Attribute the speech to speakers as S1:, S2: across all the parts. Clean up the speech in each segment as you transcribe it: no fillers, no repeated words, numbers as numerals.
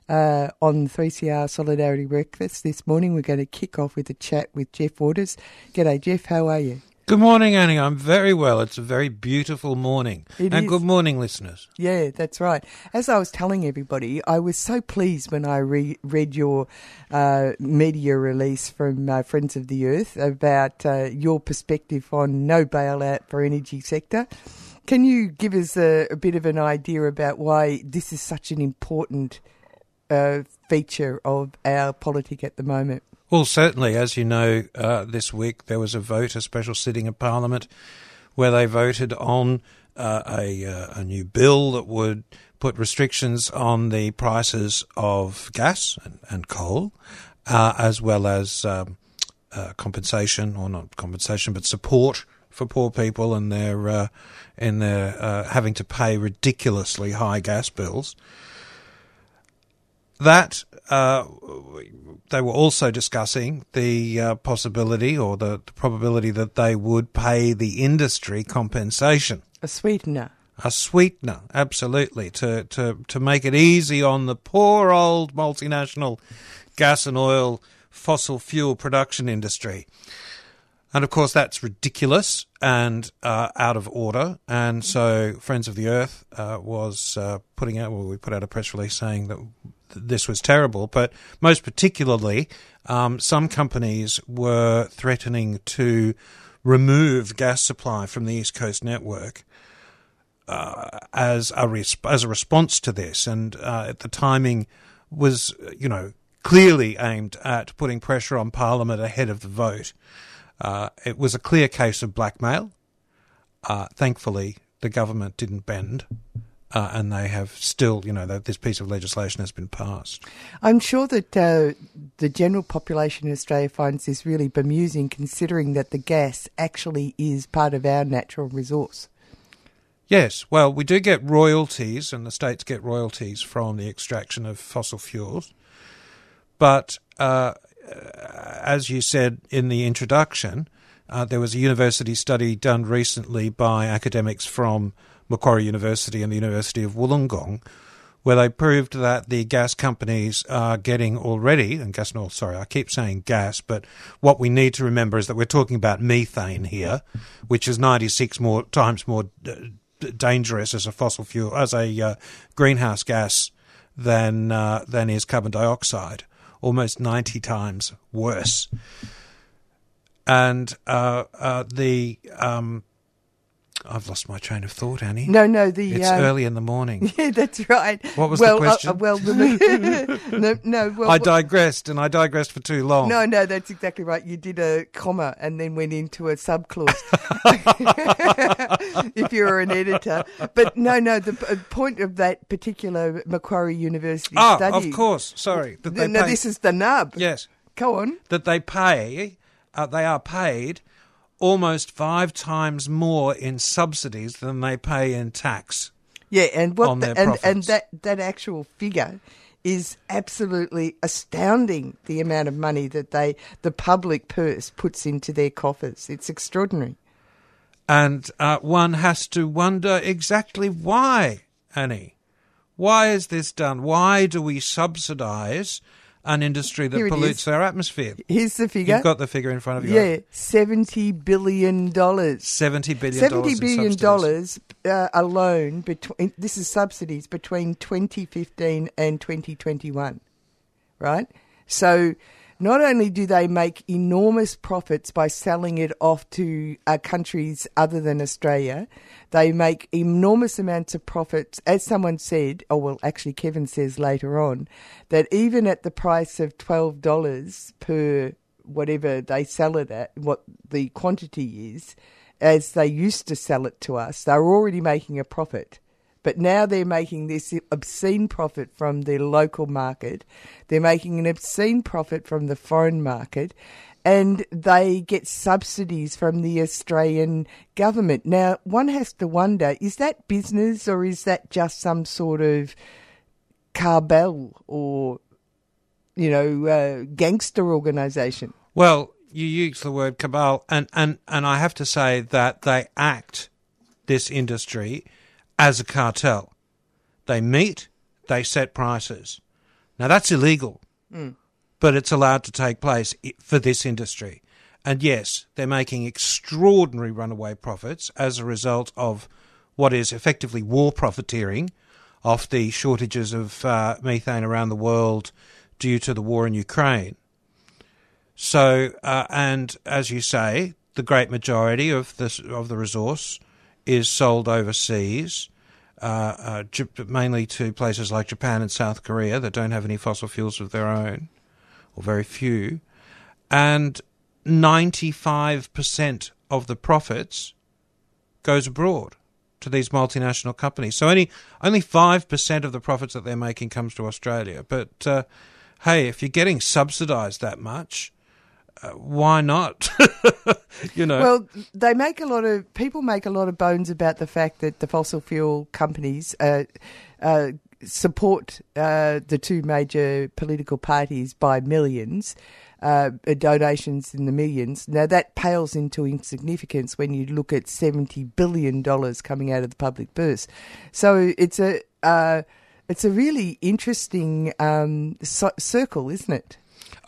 S1: on 3CR Solidarity Breakfast this morning. We're going to kick off with a chat with Jeff Waters. G'day, Jeff. How are you?
S2: Good morning, Annie. I'm very well. It's a very beautiful morning.
S1: It
S2: and
S1: is.
S2: Good morning, listeners.
S1: Yeah, that's right. As I was telling everybody, I was so pleased when I read your media release from Friends of the Earth about your perspective on no bailout for energy sector. Can you give us a bit of an idea about why this is such an important feature of our politic at the moment?
S2: Well, certainly, as you know, this week there was a special sitting of Parliament, where they voted on a new bill that would put restrictions on the prices of gas and coal, as well as compensation, or not compensation, but support for poor people and their having to pay ridiculously high gas bills. That they were also discussing the possibility or the probability that they would pay the industry compensation.
S1: A sweetener.
S2: A sweetener, absolutely, to make it easy on the poor old multinational gas and oil fossil fuel production industry. And, of course, that's ridiculous and out of order. And so Friends of the Earth was putting out, well, we put out a press release saying that this was terrible, but most particularly some companies were threatening to remove gas supply from the East Coast network as a response to this. And the timing was, clearly aimed at putting pressure on Parliament ahead of the vote. It was a clear case of blackmail. Thankfully, the government didn't bend. And they have still, this piece of legislation has been passed.
S1: I'm sure that the general population in Australia finds this really bemusing, considering that the gas actually is part of our natural resource.
S2: Yes, well, we do get royalties, and the states get royalties from the extraction of fossil fuels. But as you said in the introduction, there was a university study done recently by academics from Macquarie University and the University of Wollongong, where they proved that the gas companies are getting already, and gas and oil, sorry, I keep saying gas, but what we need to remember is that we're talking about methane here, which is 96 times more dangerous as a fossil fuel, as a greenhouse gas than is carbon dioxide, almost 90 times worse. And I've lost my train of thought, Annie.
S1: No,
S2: it's early in the morning.
S1: Yeah, that's right.
S2: What was the question? I digressed, and I digressed for too long.
S1: No, that's exactly right. You did a comma and then went into a subclause. If you're an editor. But no, the point of that particular Macquarie University study.
S2: Of course, sorry.
S1: This is the nub.
S2: Yes.
S1: Go on.
S2: That they are paid almost 5 times more in subsidies than they pay in tax.
S1: Yeah, and
S2: on their profits.
S1: And that actual figure is absolutely astounding, the amount of money that the public purse puts into their coffers. It's extraordinary.
S2: And one has to wonder exactly why, Annie. Why is this done? Why do we subsidise an industry that pollutes our atmosphere?
S1: Here's the figure.
S2: You've got the figure in front of you.
S1: Yeah, $70 billion.
S2: $70 billion.
S1: $70 billion alone, this is subsidies, between 2015 and 2021, right? So not only do they make enormous profits by selling it off to countries other than Australia, they make enormous amounts of profits. As someone said, actually Kevin says later on, that even at the price of $12 per whatever they sell it at, what the quantity is, as they used to sell it to us, they're already making a profit. But now they're making this obscene profit from their local market. They're making an obscene profit from the foreign market. And they get subsidies from the Australian government. Now, one has to wonder, is that business or is that just some sort of cabal or, gangster organisation?
S2: Well, you use the word cabal, and I have to say that they act, this industry, as a cartel. They meet, they set prices. Now, that's illegal, but it's allowed to take place for this industry. And yes, they're making extraordinary runaway profits as a result of what is effectively war profiteering off the shortages of methane around the world due to the war in Ukraine. So, and as you say, the great majority of the resource is sold overseas, mainly to places like Japan and South Korea that don't have any fossil fuels of their own, or very few. And 95% of the profits goes abroad to these multinational companies. So only 5% of the profits that they're making comes to Australia. But hey, if you're getting subsidised that much, why not?
S1: Well, people make a lot of bones about the fact that the fossil fuel companies support the two major political parties by millions, donations in the millions. Now, that pales into insignificance when you look at $70 billion coming out of the public purse. So it's a really interesting circle, isn't it?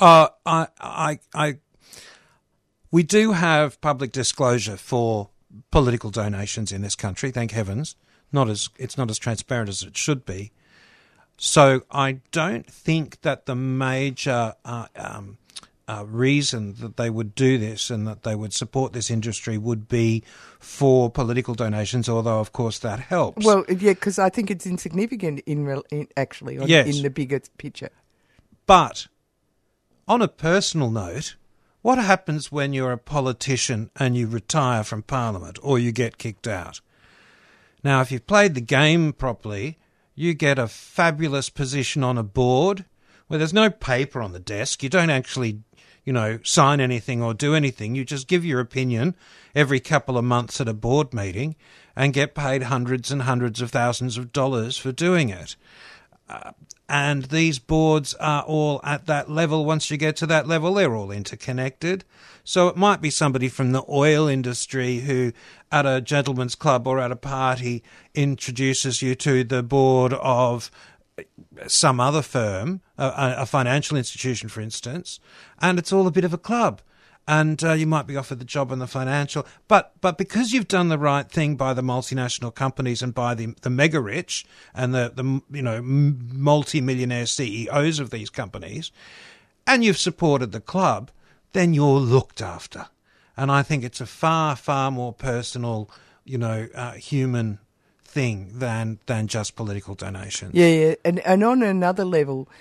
S2: We do have public disclosure for political donations in this country, thank heavens. It's not as transparent as it should be. So I don't think that the major reason that they would do this and that they would support this industry would be for political donations, although, of course, that helps.
S1: Well, yeah, because I think it's insignificant in the bigger picture.
S2: But on a personal note, what happens when you're a politician and you retire from Parliament or you get kicked out? Now, if you've played the game properly, you get a fabulous position on a board where there's no paper on the desk. You don't actually, sign anything or do anything. You just give your opinion every couple of months at a board meeting and get paid hundreds and hundreds of thousands of dollars for doing it. And these boards are all at that level. Once you get to that level, they're all interconnected. So it might be somebody from the oil industry who, at a gentleman's club or at a party, introduces you to the board of some other firm, a financial institution, for instance, and it's all a bit of a club. And you might be offered the job in the financial, but because you've done the right thing by the multinational companies and by the mega rich and the multi-millionaire CEOs of these companies, and you've supported the club, then you're looked after. And I think it's a far, far more personal, human thing than just political donations.
S1: Yeah. And on another level,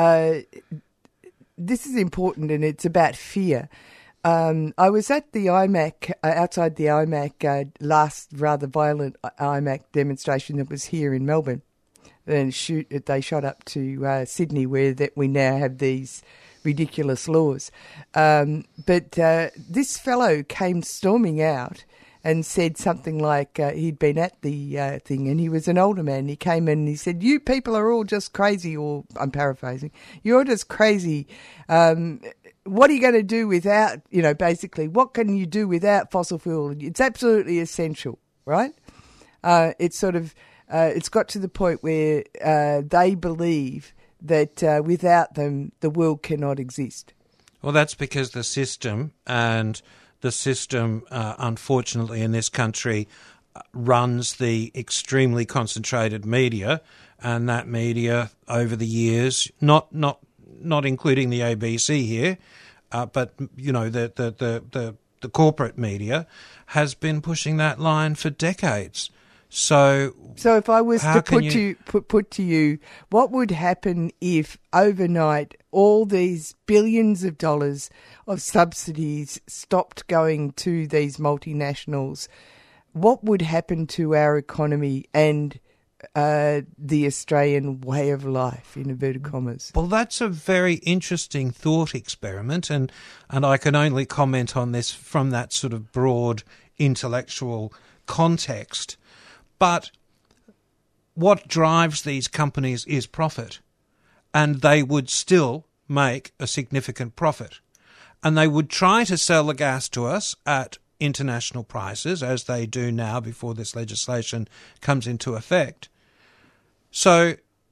S1: this is important, and it's about fear. I was at the IMAC, outside the IMAC, last rather violent IMAC demonstration that was here in Melbourne. And they shot up to Sydney, where we now have these ridiculous laws. But this fellow came storming out and said something like he'd been at the thing, and he was an older man. He came in and he said, "You people are all just crazy," or I'm paraphrasing, "You're just crazy. What are you going to do without, basically, what can you do without fossil fuel? It's absolutely essential," right? It's sort of, it's got to the point where they believe that without them, the world cannot exist.
S2: Well, that's because the system, unfortunately, in this country, runs the extremely concentrated media, and that media over the years, not including the ABC here, but the corporate media has been pushing that line for decades. So
S1: if I was to put to you, what would happen if overnight all these billions of dollars of subsidies stopped going to these multinationals? What would happen to our economy and the Australian way of life, in inverted commas?
S2: Well, that's a very interesting thought experiment, and I can only comment on this from that sort of broad intellectual context. But what drives these companies is profit, and they would still make a significant profit. And they would try to sell the gas to us at international prices, as they do now before this legislation comes into effect. So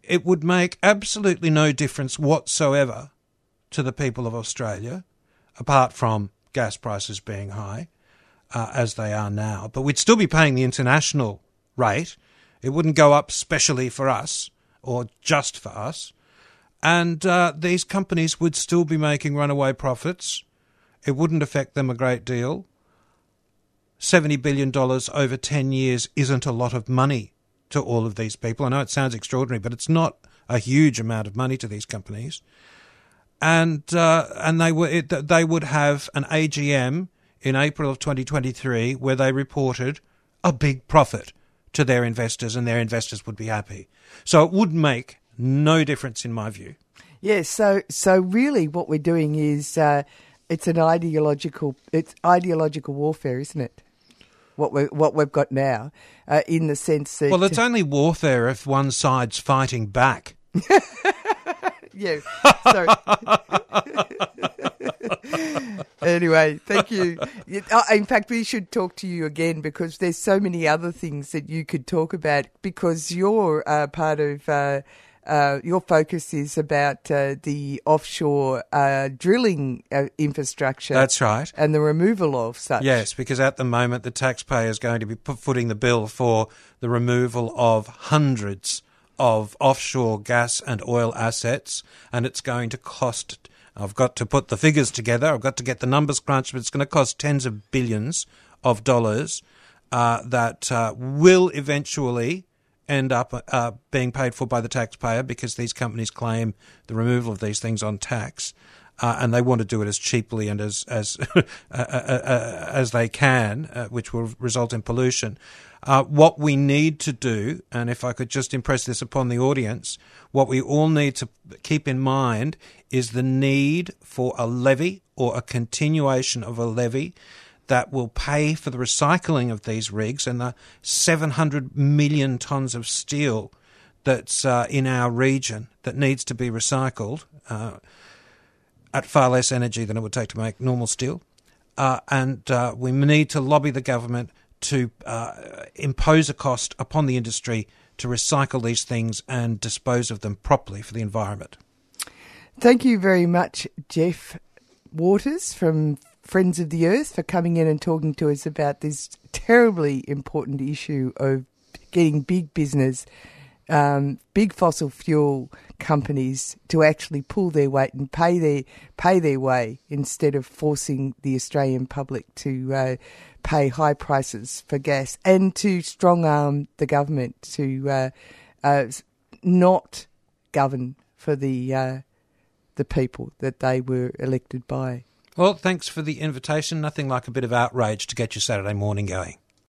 S2: it would make absolutely no difference whatsoever to the people of Australia, apart from gas prices being high, as they are now. But we'd still be paying the international rate. It wouldn't go up specially for us or just for us. And these companies would still be making runaway profits. It wouldn't affect them a great deal. $70 billion over 10 years isn't a lot of money to all of these people. I know it sounds extraordinary, but it's not a huge amount of money to these companies. And they would have an AGM in April of 2023 where they reported a big profit to their investors, and their investors would be happy. So it would make no difference in my view.
S1: Yes, so really what we're doing is it's ideological warfare, isn't it? What we've got now, in the sense that...
S2: Well, it's only warfare if one side's fighting back.
S1: Yeah, sorry. Anyway, thank you. In fact, we should talk to you again because there's so many other things that you could talk about because you're part of... your focus is about the offshore drilling infrastructure.
S2: That's right.
S1: And the removal of such.
S2: Yes, because at the moment the taxpayer is going to be footing the bill for the removal of hundreds of offshore gas and oil assets, and it's going to cost... I've got to put the figures together. I've got to get the numbers crunched, but it's going to cost tens of billions of dollars that will eventually end up being paid for by the taxpayer because these companies claim the removal of these things on tax, and they want to do it as cheaply and as they can, which will result in pollution. What we need to do, and if I could just impress this upon the audience, what we all need to keep in mind is the need for a levy or a continuation of a levy that will pay for the recycling of these rigs and the 700 million tonnes of steel that's in our region that needs to be recycled at far less energy than it would take to make normal steel. And we need to lobby the government to impose a cost upon the industry to recycle these things and dispose of them properly for the environment.
S1: Thank you very much, Jeff Waters from Friends of the Earth, for coming in and talking to us about this terribly important issue of getting big business, big fossil fuel companies to actually pull their weight and pay their way instead of forcing the Australian public to pay high prices for gas, and to strong-arm the government to not govern for the people that they were elected by.
S2: Well, thanks for the invitation. Nothing like a bit of outrage to get your Saturday morning going.